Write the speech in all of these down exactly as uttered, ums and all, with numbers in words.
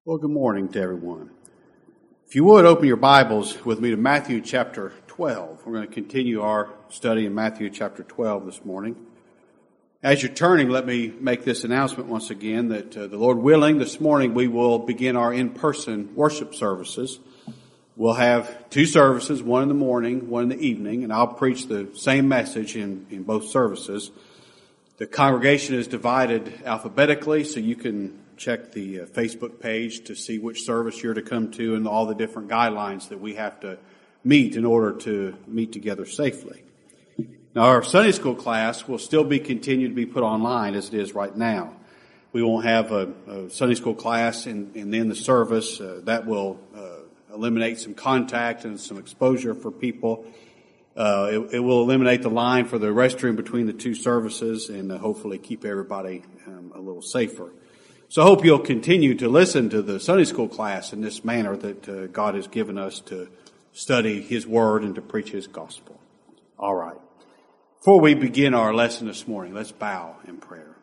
Well, good morning to everyone. If you would, open your Bibles with me to Matthew chapter twelve. We're going to continue our study in Matthew chapter twelve this morning. As you're turning, let me make this announcement once again that uh, the Lord willing, this morning we will begin our in-person worship services. We'll have two services, one in the morning, one in the evening, and I'll preach the same message in, in both services. The congregation is divided alphabetically, so you can check the uh, Facebook page to see which service you're to come to and all the different guidelines that we have to meet in order to meet together safely. Now, our Sunday school class will still be continued to be put online as it is right now. We won't have a, a Sunday school class and, and then the service. Uh, that will uh, eliminate some contact and some exposure for people. Uh, it, it will eliminate the line for the restroom between the two services and uh, hopefully keep everybody um, a little safer. So I hope you'll continue to listen to the Sunday school class in this manner that uh, God has given us to study His Word and to preach His gospel. All right. Before we begin our lesson this morning, let's bow in prayer.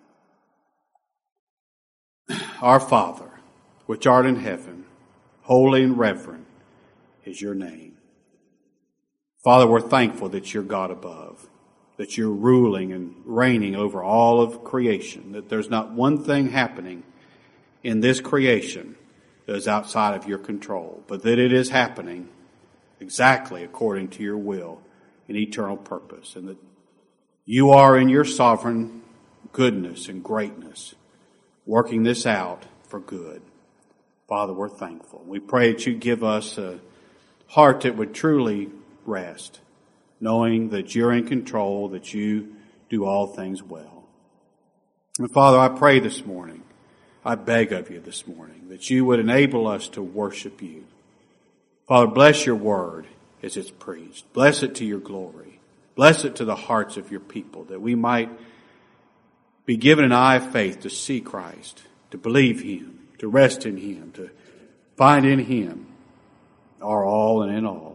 Our Father, which art in heaven, holy and reverend is your name. Father, we're thankful that you're God above, that you're ruling and reigning over all of creation, that there's not one thing happening in this creation that is outside of your control, but that it is happening exactly according to your will and eternal purpose, and that you are in your sovereign goodness and greatness working this out for good. Father, we're thankful. We pray that you give us a heart that would truly rest, knowing that you're in control, that you do all things well. And Father, I pray this morning, I beg of you this morning, that you would enable us to worship you. Father, bless your word as it's preached. Bless it to your glory. Bless it to the hearts of your people, that we might be given an eye of faith to see Christ, to believe Him, to rest in Him, to find in Him our all and in all.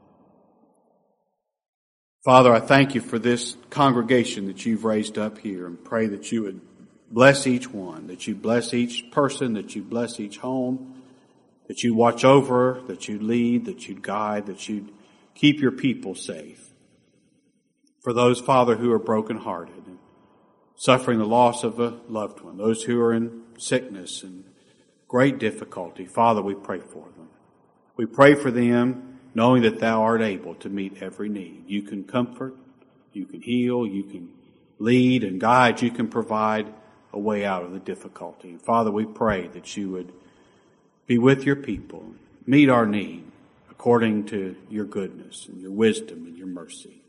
Father, I thank you for this congregation that you've raised up here, and pray that you would bless each one, that you bless each person, that you bless each home, that you watch over, that you lead, that you guide, that you keep your people safe. For those, Father, who are brokenhearted and suffering the loss of a loved one, those who are in sickness and great difficulty, Father, we pray for them. We pray for them, knowing that thou art able to meet every need. You can comfort, you can heal, you can lead and guide, you can provide a way out of the difficulty. And Father, we pray that you would be with your people, meet our need according to your goodness and your wisdom and your mercy.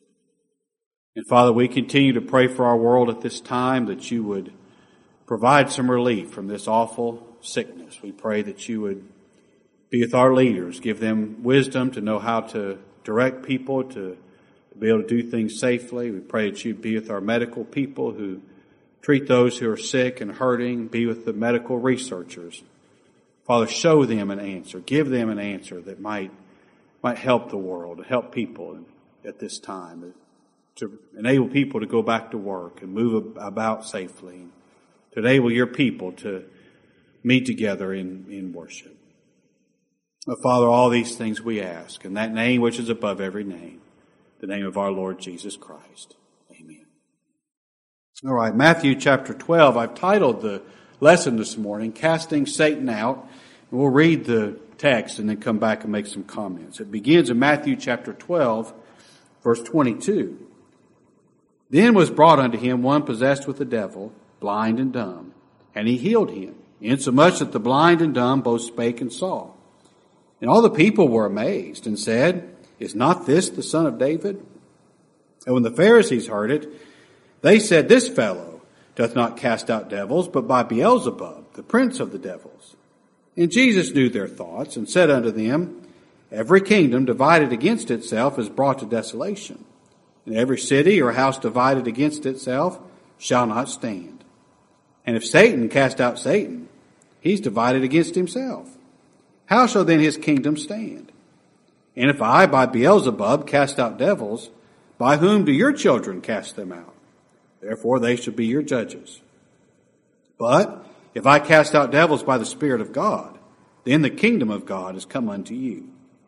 And Father, we continue to pray for our world at this time, that you would provide some relief from this awful sickness. We pray that you would be with our leaders, give them wisdom to know how to direct people, to be able to do things safely. We pray that you'd be with our medical people who treat those who are sick and hurting. Be with the medical researchers. Father, show them an answer. Give them an answer that might might help the world, help people at this time, to enable people to go back to work and move about safely, to enable your people to meet together in, in worship. Oh, Father, all these things we ask in that name which is above every name, the name of our Lord Jesus Christ. Amen. All right, Matthew chapter twelve. I've titled the lesson this morning, Casting Satan Out. And we'll read the text and then come back and make some comments. It begins in Matthew chapter twelve, verse twenty-two. Then was brought unto him one possessed with the devil, blind and dumb, and he healed him, insomuch that the blind and dumb both spake and saw. And all the people were amazed and said, Is not this the son of David? And when the Pharisees heard it, they said, This fellow doth not cast out devils, but by Beelzebub, the prince of the devils. And Jesus knew their thoughts, and said unto them, Every kingdom divided against itself is brought to desolation, and every city or house divided against itself shall not stand. And if Satan cast out Satan, he's divided against himself. How shall then his kingdom stand? And if I by Beelzebub cast out devils, by whom do your children cast them out? Therefore they shall be your judges. But If I cast out devils by the Spirit of God, then the kingdom of God is come unto you.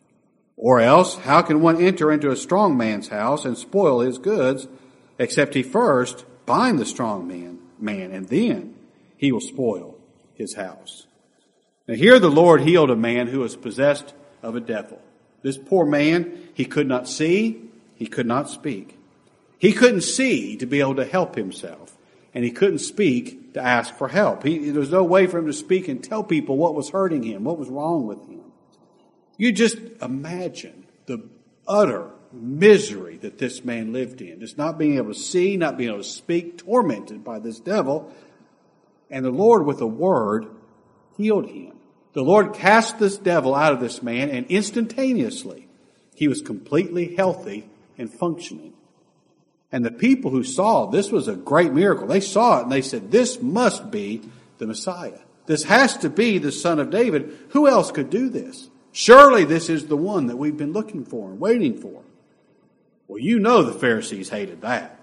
Or else, how can one enter into a strong man's house and spoil his goods, except he first bind the strong man, man, and then he will spoil his house? Now here the Lord healed a man who was possessed of a devil. This poor man, he could not see, he could not speak. He couldn't see to be able to help himself, and he couldn't speak to ask for help. He, there was no way for him to speak and tell people what was hurting him, what was wrong with him. You just imagine the utter misery that this man lived in. Just not being able to see, not being able to speak, tormented by this devil. And the Lord, with a word, healed him. The Lord cast this devil out of this man, and instantaneously he was completely healthy and functioning. And the people who saw this was a great miracle. They saw it and they said, this must be the Messiah. This has to be the Son of David. Who else could do this? Surely this is the one that we've been looking for and waiting for. Well, you know the Pharisees hated that.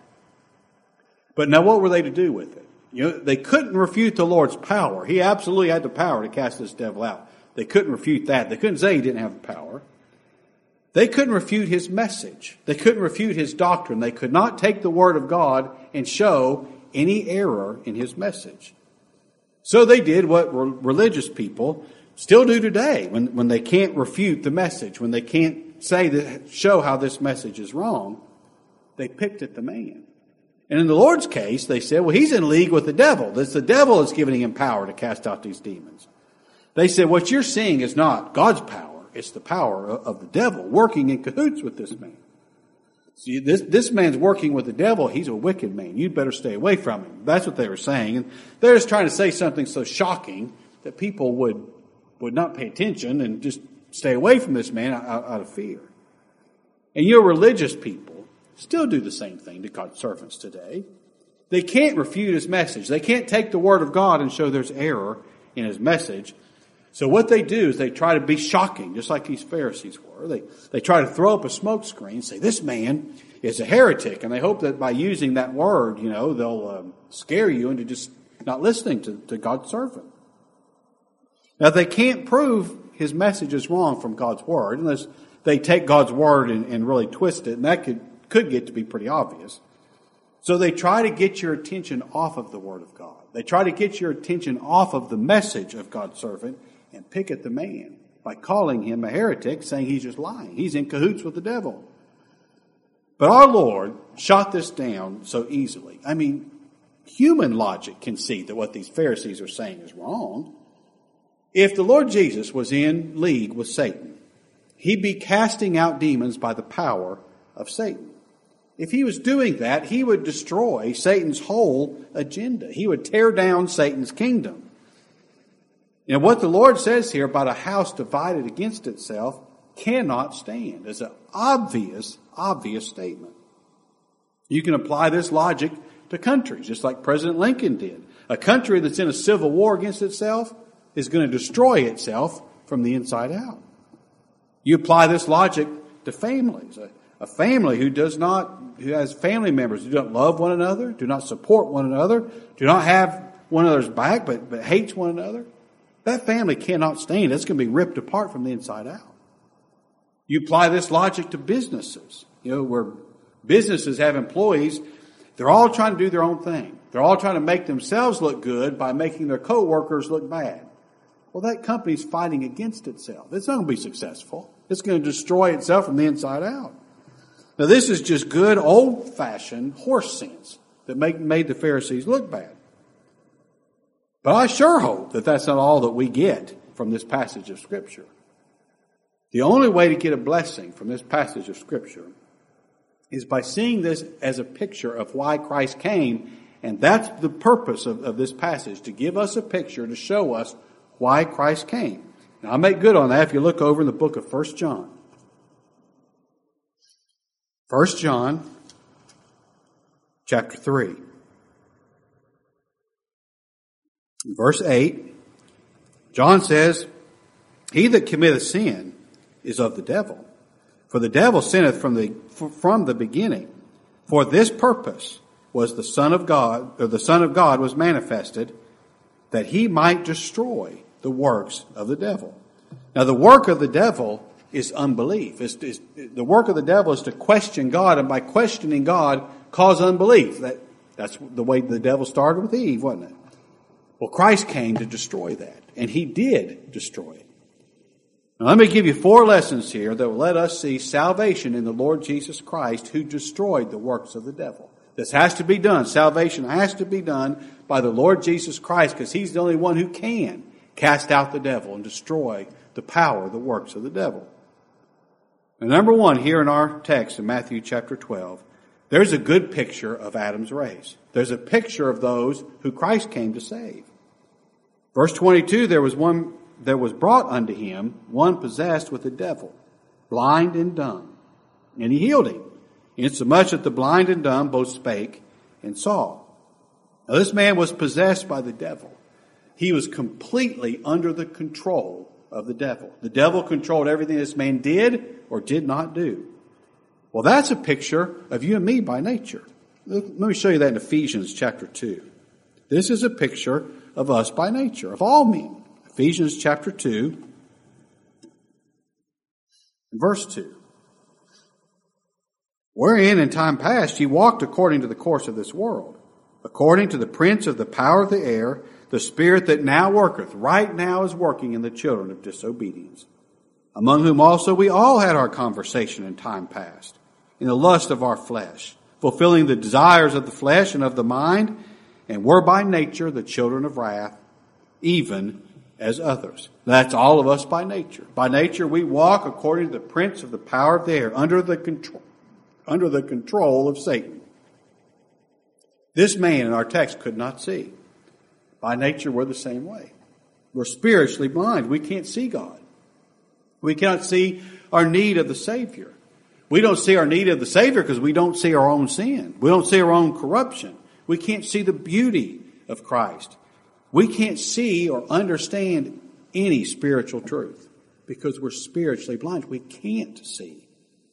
But now what were they to do with it? You know, they couldn't refute the Lord's power. He absolutely had the power to cast this devil out. They couldn't refute that. They couldn't say he didn't have the power. They couldn't refute his message. They couldn't refute his doctrine. They could not take the word of God and show any error in his message. So they did what religious people still do today when, when they can't refute the message, when they can't say that, show how this message is wrong. They picked at the man. And in the Lord's case, they said, well, he's in league with the devil. It's the devil that's giving him power to cast out these demons. They said, what you're seeing is not God's power. It's the power of the devil working in cahoots with this man. See, this, this man's working with the devil. He's a wicked man. You'd better stay away from him. That's what they were saying. And they're just trying to say something so shocking that people would, would not pay attention and just stay away from this man out, out of fear. And your religious people still do the same thing to God's servants today. They can't refute his message. They can't take the word of God and show there's error in his message. So what they do is they try to be shocking, just like these Pharisees were. They they try to throw up a smoke screen, say this man is a heretic, and they hope that by using that word, you know, they'll um, scare you into just not listening to, to God's servant. Now they can't prove his message is wrong from God's word unless they take God's word and, and really twist it, and that could could get to be pretty obvious. So they try to get your attention off of the word of God. They try to get your attention off of the message of God's servant and pick at the man by calling him a heretic, saying he's just lying. He's in cahoots with the devil. But our Lord shot this down so easily. I mean, human logic can see that what these Pharisees are saying is wrong. If the Lord Jesus was in league with Satan, he'd be casting out demons by the power of Satan. If he was doing that, he would destroy Satan's whole agenda. He would tear down Satan's kingdom. And what the Lord says here about a house divided against itself cannot stand. It's an obvious, obvious statement. You can apply this logic to countries, just like President Lincoln did. A country that's in a civil war against itself is going to destroy itself from the inside out. You apply this logic to families. A, a family who does not, who has family members who don't love one another, do not support one another, do not have one another's back, but, but hates one another. That family cannot stand. It's going to be ripped apart from the inside out. You apply this logic to businesses, you know, where businesses have employees. They're all trying to do their own thing. They're all trying to make themselves look good by making their coworkers look bad. Well, that company's fighting against itself. It's not going to be successful. It's going to destroy itself from the inside out. Now, this is just good old-fashioned horse sense that make, made the Pharisees look bad. But I sure hope that that's not all that we get from this passage of Scripture. The only way to get a blessing from this passage of Scripture is by seeing this as a picture of why Christ came. And that's the purpose of, of this passage, to give us a picture to show us why Christ came. Now, I'll make good on that if you look over in the book of First John. First John, chapter three. Verse eight, John says, he that committeth sin is of the devil. For the devil sinneth from the from the beginning. For this purpose was the Son of God, or the Son of God was manifested, that he might destroy the works of the devil. Now, the work of the devil is unbelief. It's, it's, the work of the devil is to question God, and by questioning God, cause unbelief. That, that's the way the devil started with Eve, wasn't it? Well, Christ came to destroy that, and he did destroy it. Now, let me give you four lessons here that will let us see salvation in the Lord Jesus Christ, who destroyed the works of the devil. This has to be done. Salvation has to be done by the Lord Jesus Christ, because he's the only one who can cast out the devil and destroy the power, the works of the devil. Now, number one, here in our text in Matthew chapter twelve, there's a good picture of Adam's race. There's a picture of those who Christ came to save. Verse twenty-two, there was one that was brought unto him, one possessed with the devil, blind and dumb, and he healed him, insomuch that the blind and dumb both spake and saw. Now, this man was possessed by the devil. He was completely under the control of the devil. The devil controlled everything this man did or did not do. Well, that's a picture of you and me by nature. Let me show you that in Ephesians chapter two. This is a picture of us by nature, of all men. Ephesians chapter two, verse two. Wherein in time past ye walked according to the course of this world, according to the prince of the power of the air, the spirit that now worketh, right now is working in the children of disobedience, among whom also we all had our conversation in time past, in the lust of our flesh, fulfilling the desires of the flesh and of the mind, and were by nature the children of wrath, even as others. That's all of us by nature. By nature we walk according to the prince of the power of the air, under the control, under the control of Satan. This man in our text could not see. By nature, we're the same way. We're spiritually blind. We can't see God. We cannot see our need of the Savior. We don't see our need of the Savior because we don't see our own sin. We don't see our own corruption. We can't see the beauty of Christ. We can't see or understand any spiritual truth because we're spiritually blind. We can't see.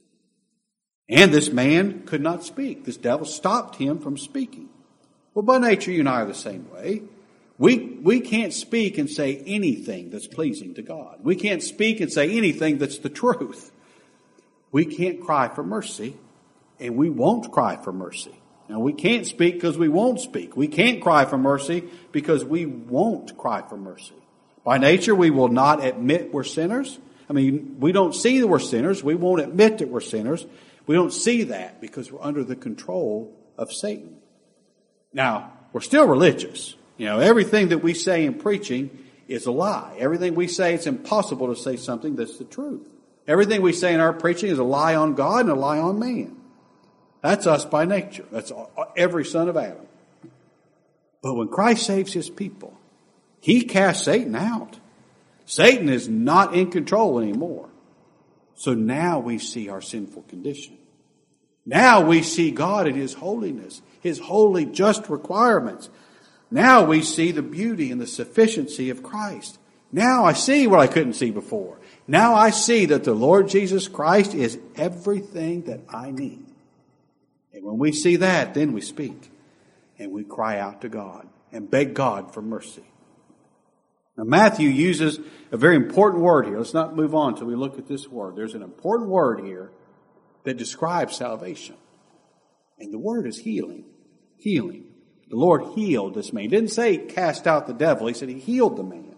And this man could not speak. This devil stopped him from speaking. Well, by nature, you and I are the same way. We, we can't speak and say anything that's pleasing to God. We can't speak and say anything that's the truth. We can't cry for mercy, and we won't cry for mercy. Now, we can't speak because we won't speak. We can't cry for mercy because we won't cry for mercy. By nature, we will not admit we're sinners. I mean, we don't see that we're sinners. We won't admit that we're sinners. We don't see that because we're under the control of Satan. Now, we're still religious. You know, everything that we say in preaching is a lie. Everything we say, it's impossible to say something that's the truth. Everything we say in our preaching is a lie on God and a lie on man. That's us by nature. That's every son of Adam. But when Christ saves his people, he casts Satan out. Satan is not in control anymore. So now we see our sinful condition. Now we see God in his holiness, his holy, just requirements. Now we see the beauty and the sufficiency of Christ. Now I see what I couldn't see before. Now I see that the Lord Jesus Christ is everything that I need. And when we see that, then we speak. And we cry out to God and beg God for mercy. Now Matthew uses a very important word here. Let's not move on until we look at this word. There's an important word here that describes salvation. And the word is healing. Healing. The Lord healed this man. He didn't say he cast out the devil. He said he healed the man.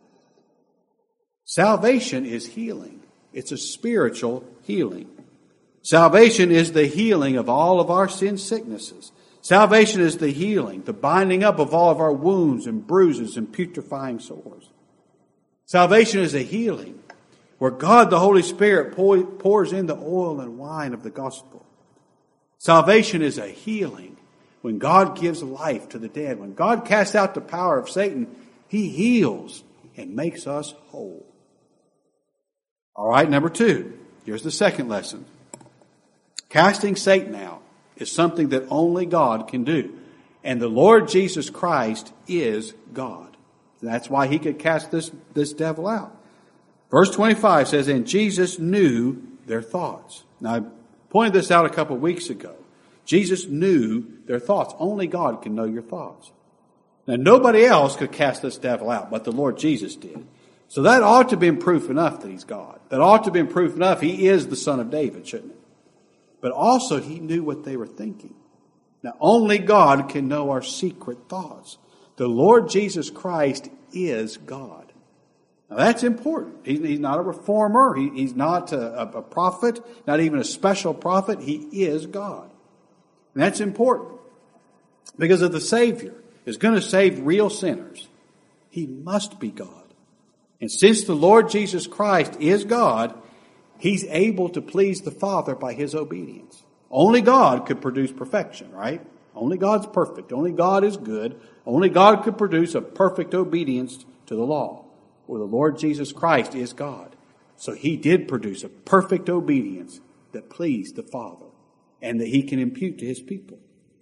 Salvation is healing. It's a spiritual healing. Salvation is the healing of all of our sin sicknesses. Salvation is the healing, the binding up of all of our wounds and bruises and putrefying sores. Salvation is a healing where God, the Holy Spirit, pours in the oil and wine of the gospel. Salvation is a healing when God gives life to the dead. When God casts out the power of Satan, he heals and makes us whole. All right, number two. Here's the second lesson. Casting Satan out is something that only God can do. And the Lord Jesus Christ is God. That's why he could cast this, this devil out. Verse twenty-five says, and Jesus knew their thoughts. Now, I pointed this out a couple of weeks ago. Jesus knew their thoughts. Only God can know your thoughts. Now, nobody else could cast this devil out, but the Lord Jesus did. So that ought to have been proof enough that he's God. That ought to have been proof enough he is the Son of David, shouldn't it? But also he knew what they were thinking. Now, only God can know our secret thoughts. The Lord Jesus Christ is God. Now, that's important. He's, he's not a reformer. He, he's not a, a prophet, not even a special prophet. He is God. And that's important. Because if the Savior is going to save real sinners, he must be God. And since the Lord Jesus Christ is God, he's able to please the Father by his obedience. Only God could produce perfection, right? Only God's perfect. Only God is good. Only God could produce a perfect obedience to the law. Well, the Lord Jesus Christ is God. So he did produce a perfect obedience that pleased the Father and that he can impute to his people.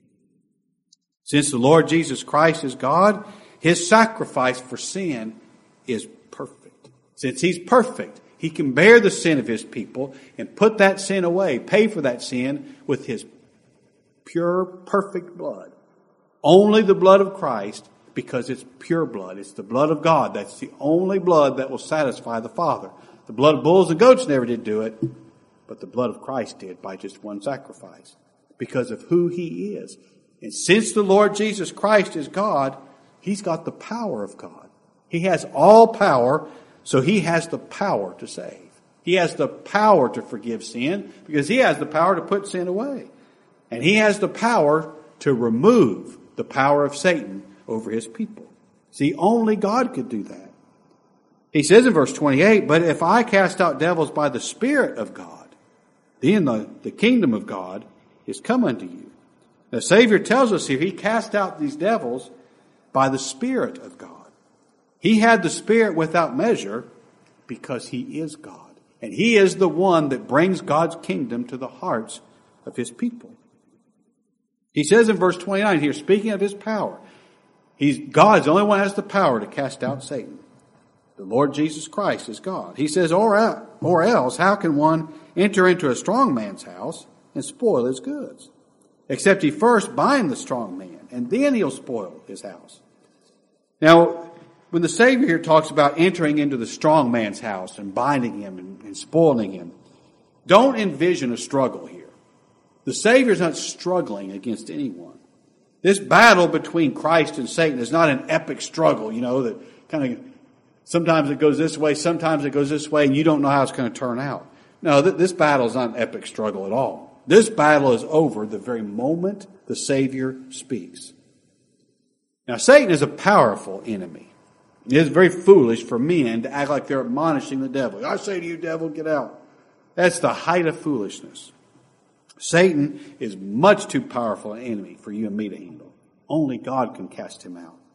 Since the Lord Jesus Christ is God, his sacrifice for sin is perfect. Since he's perfect, he can bear the sin of his people and put that sin away, pay for that sin with his pure, perfect blood. Only the blood of Christ, because it's pure blood. It's the blood of God. That's the only blood that will satisfy the Father. The blood of bulls and goats never did do it, but the blood of Christ did by just one sacrifice because of who he is. And since the Lord Jesus Christ is God, he's got the power of God. He has all power, so he has the power to save. He has the power to forgive sin because he has the power to put sin away. And he has the power to remove the power of Satan over his people. See, only God could do that. He says in verse twenty-eight, but if I cast out devils by the Spirit of God, then the, the kingdom of God is come unto you. The Savior tells us here he cast out these devils by the Spirit of God. He had the Spirit without measure because he is God. And he is the one that brings God's kingdom to the hearts of his people. He says in verse twenty-nine here, speaking of his power, he's God's the only one who has the power to cast out Satan. The Lord Jesus Christ is God. He says, or, or else, how can one enter into a strong man's house and spoil his goods? Except he first bind the strong man, and then he'll spoil his house. Now, when the Savior here talks about entering into the strong man's house and binding him and, and spoiling him, don't envision a struggle here. The Savior's not struggling against anyone. This battle between Christ and Satan is not an epic struggle, you know, that kind of sometimes it goes this way, sometimes it goes this way, and you don't know how it's going to turn out. No, th- this battle is not an epic struggle at all. This battle is over the very moment the Savior speaks. Now, Satan is a powerful enemy. It is very foolish for men to act like they're admonishing the devil. I say to you, devil, get out. That's the height of foolishness. Satan is much too powerful an enemy for you and me to handle. Only God can cast him out.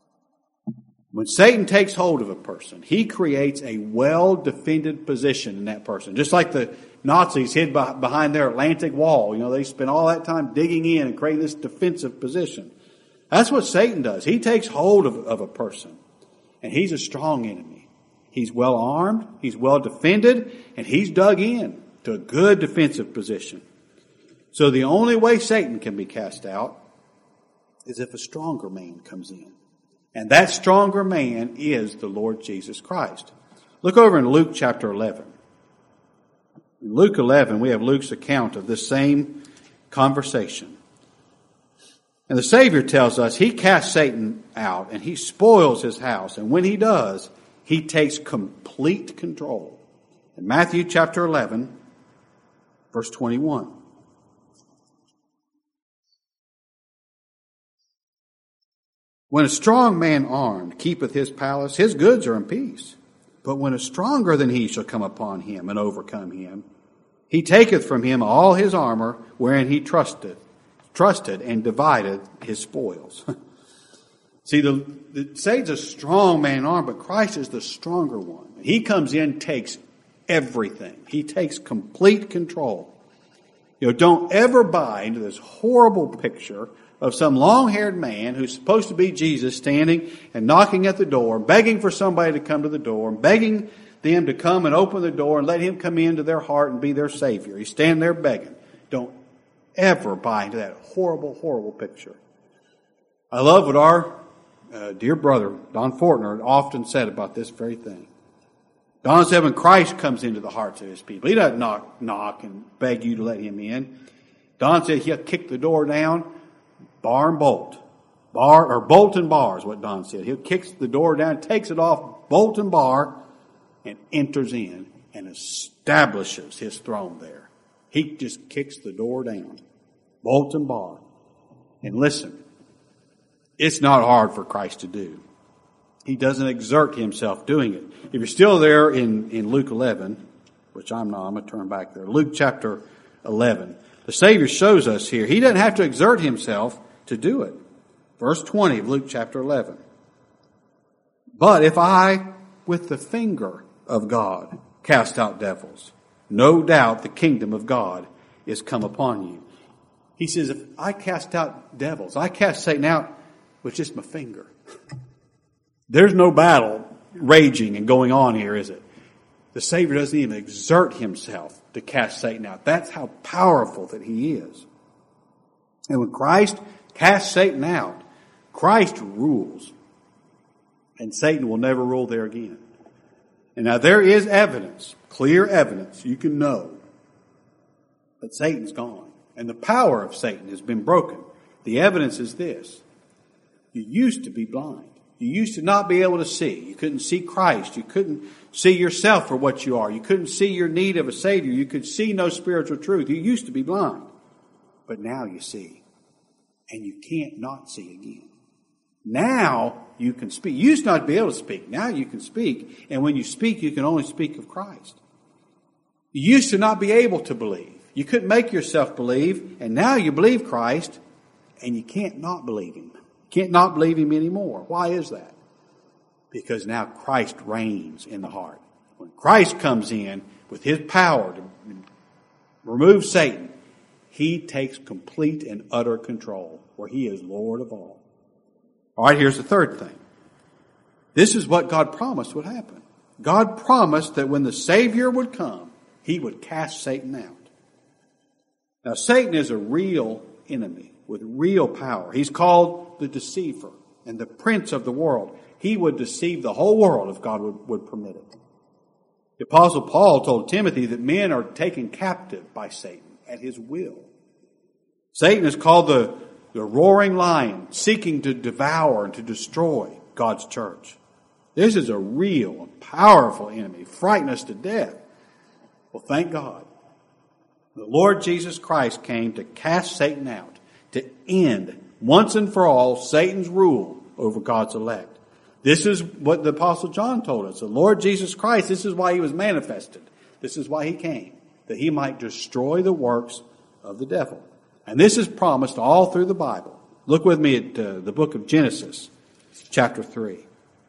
When Satan takes hold of a person, he creates a well-defended position in that person. Just like the Nazis hid behind their Atlantic Wall. You know, they spent all that time digging in and creating this defensive position. That's what Satan does. He takes hold of, of a person. And he's a strong enemy. He's well armed, he's well defended, and he's dug in to a good defensive position. So the only way Satan can be cast out is if a stronger man comes in. And that stronger man is the Lord Jesus Christ. Look over in Luke chapter eleven. In Luke eleven, we have Luke's account of this same conversation. And the Savior tells us he casts Satan out and he spoils his house. And when he does, he takes complete control. In Matthew chapter eleven, verse twenty-one. When a strong man armed keepeth his palace, his goods are in peace. But when a stronger than he shall come upon him and overcome him, he taketh from him all his armor wherein he trusteth, trusted and divided his spoils. See, the, the Satan's a strong man armed, but Christ is the stronger one. He comes in, takes everything. He takes complete control. You know, don't ever buy into this horrible picture of some long-haired man who's supposed to be Jesus standing and knocking at the door, begging for somebody to come to the door, begging them to come and open the door and let him come into their heart and be their Savior. He's standing there begging. Don't ever buy into that horrible, horrible picture. I love what our uh, dear brother, Don Fortner, often said about this very thing. Don said when Christ comes into the hearts of his people, he doesn't knock, knock and beg you to let him in. Don said he'll kick the door down, bar and bolt. Bar, or bolt and bar is what Don said. He'll kick the door down, takes it off, bolt and bar, and enters in and establishes his throne there. He just kicks the door down, bolt and bar. And listen, it's not hard for Christ to do. He doesn't exert himself doing it. If you're still there in, in Luke eleven, which I'm not, I'm going to turn back there. Luke chapter eleven. The Savior shows us here, he doesn't have to exert himself to do it. Verse twenty of Luke chapter eleven. But if I, with the finger of God, cast out devils, no doubt the kingdom of God is come upon you. He says, if I cast out devils, I cast Satan out with just my finger. There's no battle raging and going on here, is it? The Savior doesn't even exert himself to cast Satan out. That's how powerful that he is. And when Christ casts Satan out, Christ rules. And Satan will never rule there again. And now there is evidence, clear evidence, you can know that Satan's gone. And the power of Satan has been broken. The evidence is this. You used to be blind. You used to not be able to see. You couldn't see Christ. You couldn't see yourself for what you are. You couldn't see your need of a Savior. You could see no spiritual truth. You used to be blind. But now you see. And you can't not see again. Now you can speak. You used not to be able to speak. Now you can speak. And when you speak, you can only speak of Christ. You used to not be able to believe. You couldn't make yourself believe. And now you believe Christ. And you can't not believe Him. Can't not believe Him anymore. Why is that? Because now Christ reigns in the heart. When Christ comes in with His power to remove Satan, He takes complete and utter control, where He is Lord of all. All right, here's the third thing. This is what God promised would happen. God promised that when the Savior would come, He would cast Satan out. Now, Satan is a real enemy with real power. He's called the deceiver and the prince of the world. He would deceive the whole world if God would, would permit it. The Apostle Paul told Timothy that men are taken captive by Satan at his will. Satan is called the, the roaring lion, seeking to devour and to destroy God's church. This is a real and powerful enemy, frighten us to death. Well, thank God. The Lord Jesus Christ came to cast Satan out, to end once and for all Satan's rule over God's elect. This is what the Apostle John told us. The Lord Jesus Christ, this is why He was manifested. This is why He came, that He might destroy the works of the devil. And this is promised all through the Bible. Look with me at uh, the book of Genesis, chapter three.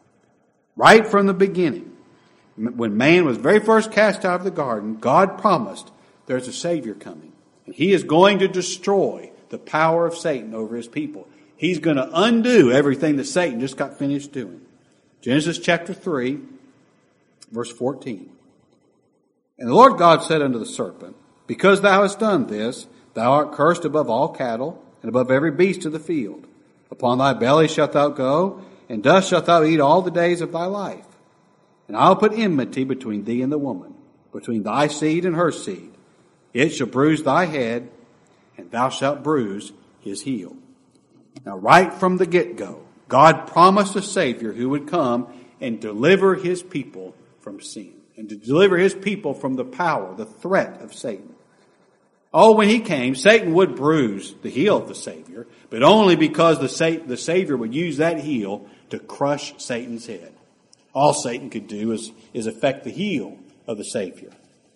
Right from the beginning, when man was very first cast out of the garden, God promised there's a Savior coming. And He is going to destroy the power of Satan over His people. He's going to undo everything that Satan just got finished doing. Genesis chapter three, verse fourteen. And the Lord God said unto the serpent, because thou hast done this, thou art cursed above all cattle, and above every beast of the field. Upon thy belly shalt thou go, and dust shalt thou eat all the days of thy life. And I'll put enmity between thee and the woman, between thy seed and her seed. It shall bruise thy head, and thou shalt bruise his heel. Now, right from the get-go, God promised a Savior who would come and deliver His people from sin, and to deliver His people from the power, the threat of Satan. Oh, when He came, Satan would bruise the heel of the Savior, but only because the, Sa- the Savior would use that heel to crush Satan's head. All Satan could do is, is affect the heel of the Savior.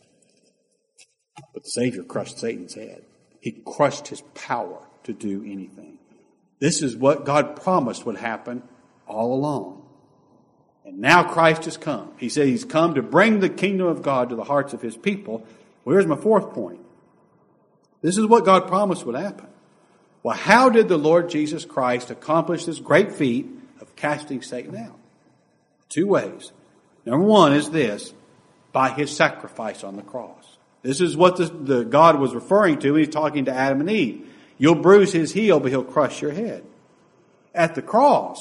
But the Savior crushed Satan's head. He crushed his power to do anything. This is what God promised would happen all along. And now Christ has come. He said He's come to bring the kingdom of God to the hearts of His people. Well, here's my fourth point. This is what God promised would happen. Well, how did the Lord Jesus Christ accomplish this great feat of casting Satan out? Two ways. Number one is this, by His sacrifice on the cross. This is what the, the God was referring to when He's talking to Adam and Eve. You'll bruise his heel, but he'll crush your head. At the cross,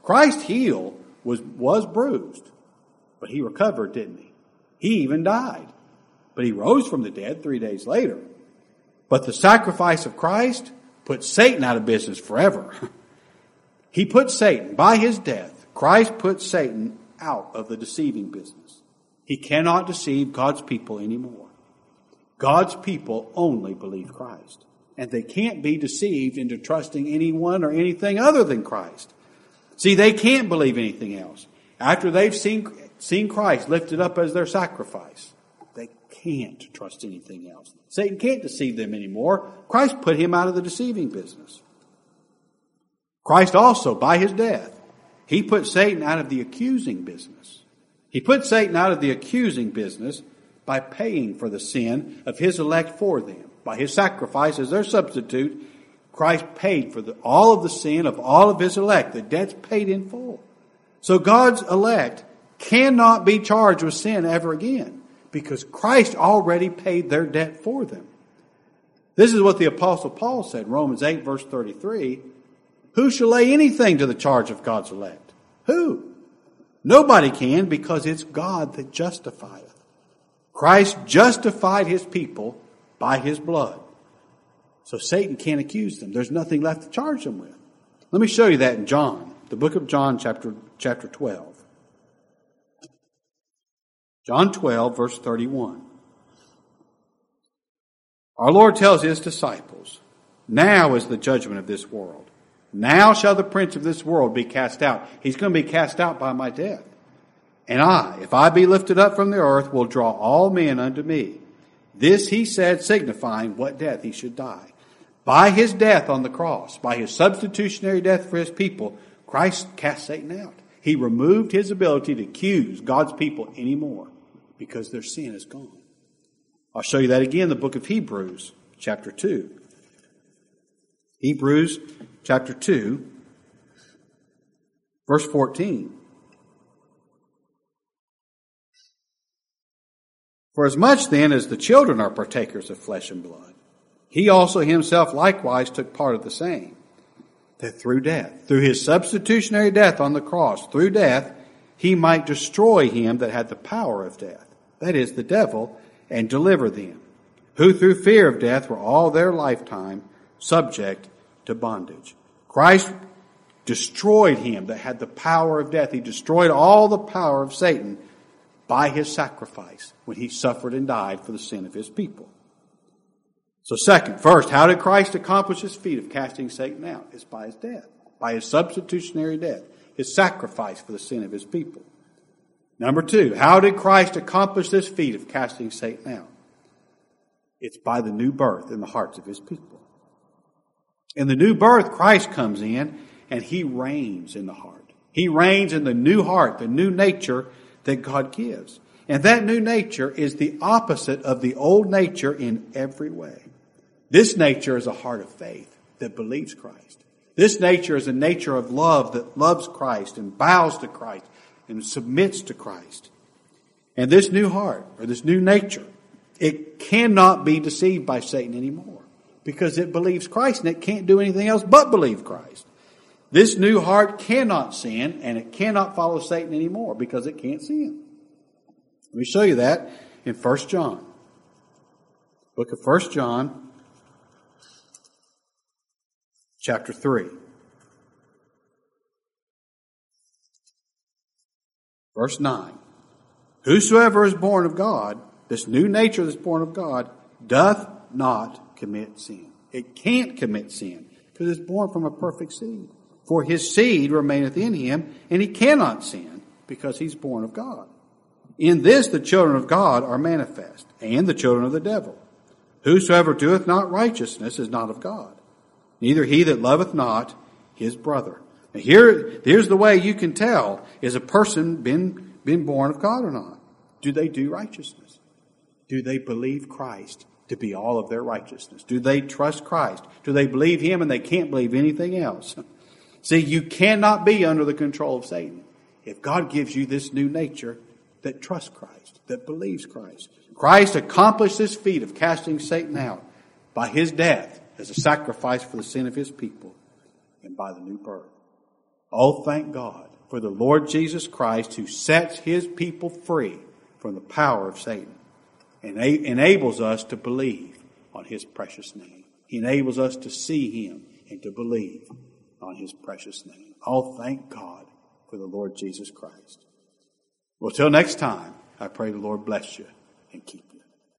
Christ's heel was, was bruised, but he recovered, didn't he? He even died, but he rose from the dead three days later. But the sacrifice of Christ put Satan out of business forever. He put Satan, by his death, Christ put Satan out of the deceiving business. He cannot deceive God's people anymore. God's people only believe Christ. And they can't be deceived into trusting anyone or anything other than Christ. See, they can't believe anything else. After they've seen, seen Christ lifted up as their sacrifice, they can't trust anything else. Satan can't deceive them anymore. Christ put him out of the deceiving business. Christ also, by his death, he put Satan out of the accusing business. He put Satan out of the accusing business by paying for the sin of his elect for them. By his sacrifice as their substitute, Christ paid for the, all of the sin of all of his elect. The debt's paid in full. So God's elect cannot be charged with sin ever again because Christ already paid their debt for them. This is what the Apostle Paul said, Romans eight, verse thirty-three. Who shall lay anything to the charge of God's elect? Who? Nobody can, because it's God that justifieth. Christ justified his people by his blood. So Satan can't accuse them. There's nothing left to charge them with. Let me show you that in John, the book of John, chapter, chapter twelve. John twelve, verse thirty-one. Our Lord tells his disciples, now is the judgment of this world. Now shall the prince of this world be cast out. He's going to be cast out by my death. And I, if I be lifted up from the earth, will draw all men unto me. This he said, signifying what death he should die. By his death on the cross, by his substitutionary death for his people, Christ cast Satan out. He removed his ability to accuse God's people anymore because their sin is gone. I'll show you that again in the book of Hebrews, chapter two. Hebrews chapter two, verse fourteen. For as much then as the children are partakers of flesh and blood, he also himself likewise took part of the same, that through death, through his substitutionary death on the cross, through death, he might destroy him that had the power of death, that is, the devil, and deliver them, who through fear of death were all their lifetime subject to bondage. Christ destroyed him that had the power of death. He destroyed all the power of Satan by his sacrifice when he suffered and died for the sin of his people. So second, first, how did Christ accomplish his feat of casting Satan out? It's by his death, by his substitutionary death, his sacrifice for the sin of his people. Number two, how did Christ accomplish this feat of casting Satan out? It's by the new birth in the hearts of his people. In the new birth, Christ comes in and he reigns in the heart. He reigns in the new heart, the new nature that God gives. And that new nature is the opposite of the old nature in every way. This nature is a heart of faith that believes Christ. This nature is a nature of love that loves Christ and bows to Christ and submits to Christ. And this new heart, or this new nature, it cannot be deceived by Satan anymore because it believes Christ and it can't do anything else but believe Christ. This new heart cannot sin and it cannot follow Satan anymore because it can't sin. Let me show you that in First John. Book of First John, chapter three. Verse nine. Whosoever is born of God, this new nature that's born of God, doth not commit sin. It can't commit sin because it's born from a perfect seed. For his seed remaineth in him, and he cannot sin because he's born of God. In this the children of God are manifest, and the children of the devil. Whosoever doeth not righteousness is not of God, neither he that loveth not his brother. Now here, here's the way you can tell, is a person been, been born of God or not? Do they do righteousness? Do they believe Christ to be all of their righteousness? Do they trust Christ? Do they believe him and they can't believe anything else? See, you cannot be under the control of Satan if God gives you this new nature that trusts Christ, that believes Christ. Christ accomplished this feat of casting Satan out by his death as a sacrifice for the sin of his people and by the new birth. Oh, thank God for the Lord Jesus Christ who sets his people free from the power of Satan and enables us to believe on his precious name. He enables us to see him and to believe on his precious name. Oh, thank God for the Lord Jesus Christ. Well, till next time, I pray the Lord bless you and keep you.